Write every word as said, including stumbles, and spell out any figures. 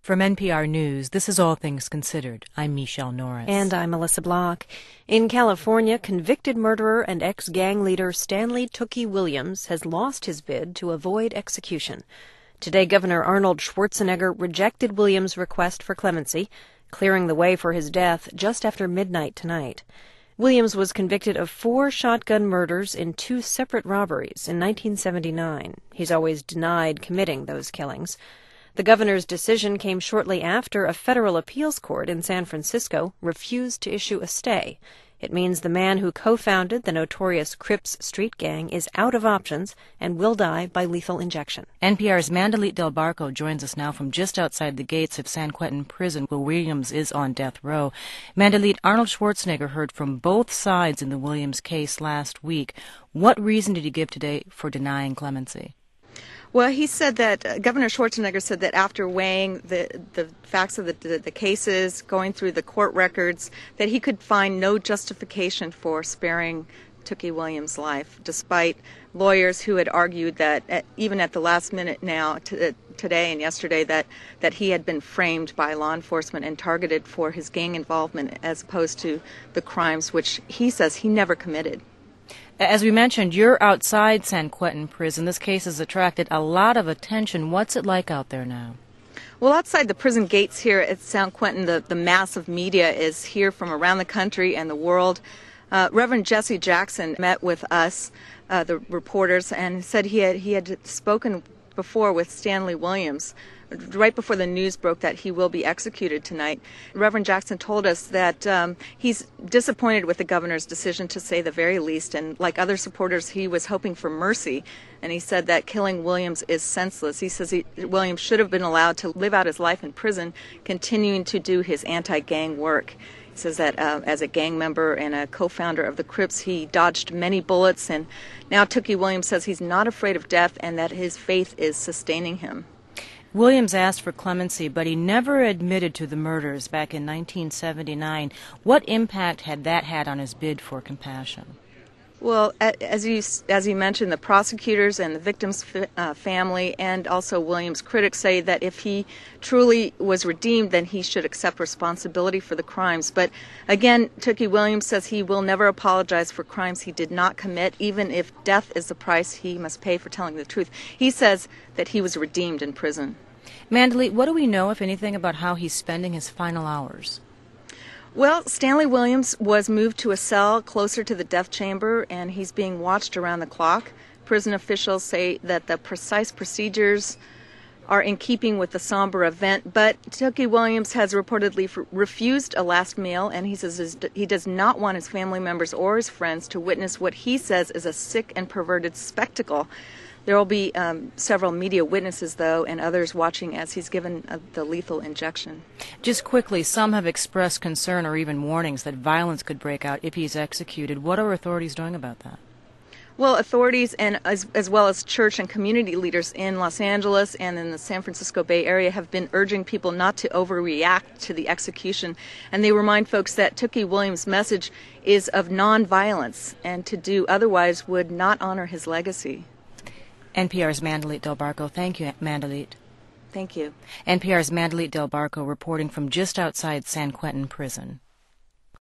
From N P R News, this is All Things Considered. I'm Michelle Norris. And I'm Melissa Block. In California, convicted murderer and ex-gang leader Stanley Tookie Williams has lost his bid to avoid execution. Today, Governor Arnold Schwarzenegger rejected Williams' request for clemency, clearing the way for his death just after midnight tonight. Williams was convicted of four shotgun murders in two separate robberies in nineteen seventy-nine. He's always denied committing those killings. The governor's decision came shortly after a federal appeals court in San Francisco refused to issue a stay. It means the man who co-founded the notorious Crips street gang is out of options and will die by lethal injection. N P R's Mandalit Del Barco joins us now from just outside the gates of San Quentin Prison, where Williams is on death row. Mandalit, Arnold Schwarzenegger heard from both sides in the Williams case last week. What reason did he give today for denying clemency? Well, he said that, uh, Governor Schwarzenegger said that after weighing the, the facts of the, the, the cases, going through the court records, that he could find no justification for sparing Tookie Williams' life, despite lawyers who had argued that at, even at the last minute now, t- today and yesterday, that, that he had been framed by law enforcement and targeted for his gang involvement as opposed to the crimes which he says he never committed. As we mentioned, you're outside San Quentin Prison. This case has attracted a lot of attention. What's it like out there now? Well, outside the prison gates here at San Quentin, the, the massive media is here from around the country and the world. Uh, Reverend Jesse Jackson met with us, uh, the reporters, and said he had, he had spoken before with Stanley Williams right before the news broke that he will be executed tonight. Reverend Jackson told us that um, he's disappointed with the governor's decision, to say the very least, and like other supporters, he was hoping for mercy, and he said that killing Williams is senseless. He says he, Williams should have been allowed to live out his life in prison, continuing to do his anti-gang work. He says that uh, as a gang member and a co-founder of the Crips, he dodged many bullets, and now Tookie Williams says he's not afraid of death and that his faith is sustaining him. Williams asked for clemency, but he never admitted to the murders back in nineteen seventy-nine. What impact had that had on his bid for compassion? Well, as you as you mentioned, the prosecutors and the victim's uh, family and also Williams' critics say that if he truly was redeemed, then he should accept responsibility for the crimes. But again, Tookie Williams says he will never apologize for crimes he did not commit, even if death is the price he must pay for telling the truth. He says that he was redeemed in prison. Mandalit, what do we know, if anything, about how he's spending his final hours? Well, Stanley Williams was moved to a cell closer to the death chamber, and he's being watched around the clock. Prison officials say that the precise procedures are in keeping with the somber event, but Tookie Williams has reportedly f- refused a last meal, and he says his, he does not want his family members or his friends to witness what he says is a sick and perverted spectacle. There will be um, several media witnesses, though, and others watching as he's given uh, the lethal injection. Just quickly, some have expressed concern or even warnings that violence could break out if he's executed. What are authorities doing about that? Well, authorities and as, as well as church and community leaders in Los Angeles and in the San Francisco Bay Area have been urging people not to overreact to the execution. And they remind folks that Tookie Williams' message is of nonviolence, and to do otherwise would not honor his legacy. N P R's Mandalit Del Barco. Thank you, Mandalit. Thank you. N P R's Mandalit Del Barco reporting from just outside San Quentin Prison.